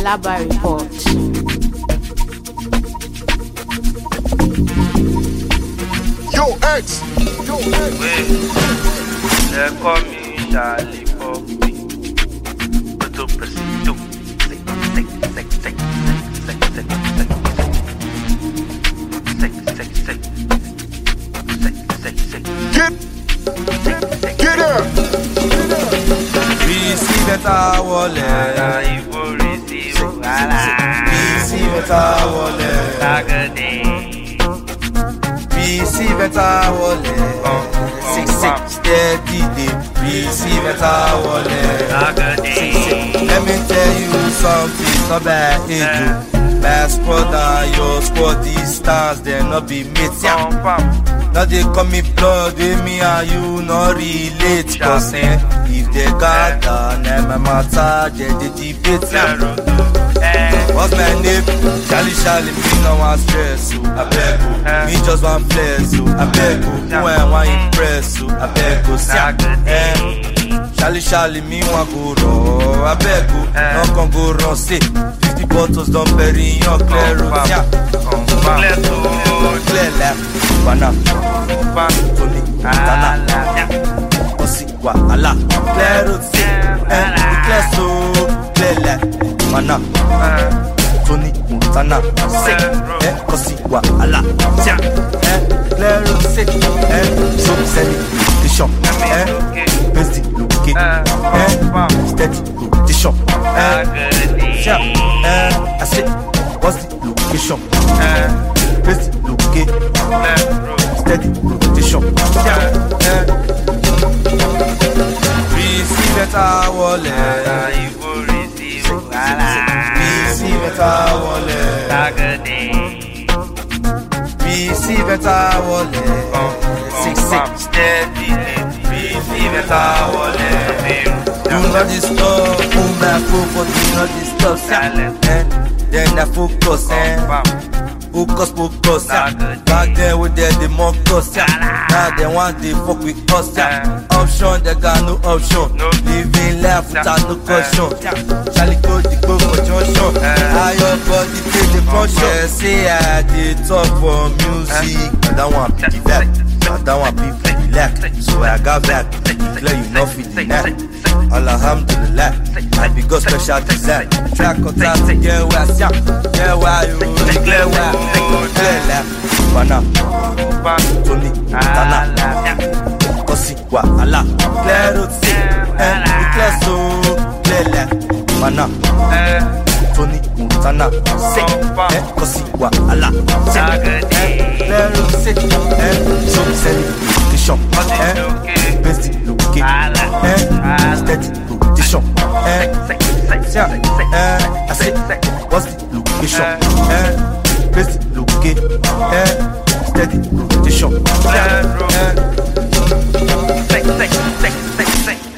Alaba report. Yo, X! Wait, they call me Charlie Poppy. Toto Presido. Get her! Receive it our wallet. Receive it our wallet. Receive it our wallet. 6 steady day. Receive it our wallet. Let me tell you something, not bad, age. Last brother, your squad, these stars, they not be mates. Now they call me blood, with me and you not relate. Cause if they gather, never matter, they debate. What's my name? Charlie, me no want stress, so I beg you. Me just want flex, so I beg you. Who I want impress, so I beg you. Charlie, me want go raw, I beg you. No can go wrong, say 50 bottles don't bury your clear road. Clear left, banana. Tony, Tana, Osikwa, Allah, clear road, clear so, clear left, mana, Tony, Montana, Osikwa, Allah, clear road, so celebration, basic look, steady rotation, I say, what's the location? Basic look, steady rotation. Receive it our wallet. Receive it our wallet. Receive it our wallet. 6 steady. Receive it our wallet. Do not disturb. Who my focus? Do not disturb. Then I focus. Focus, back then we did the mock us, now they want to fuck with us, option, they got no option, living life without no caution, Charlie go the go for junction, how your body take the function, say I did talk for music, I don't want to be back, I don't want people to be left, so I got back, declare you not feeling that, alhamdulillah, I be got special design, track on time to get where you declare where. Clear Bana, Tony, Tana, Osikwa, Allah, clear road, clear so, clear Bana, Tony, Tana, Osikwa, Allah, clear road, so celebration, basic looking, steady rotation, I say, what's the location? Basic looking, steady rotation.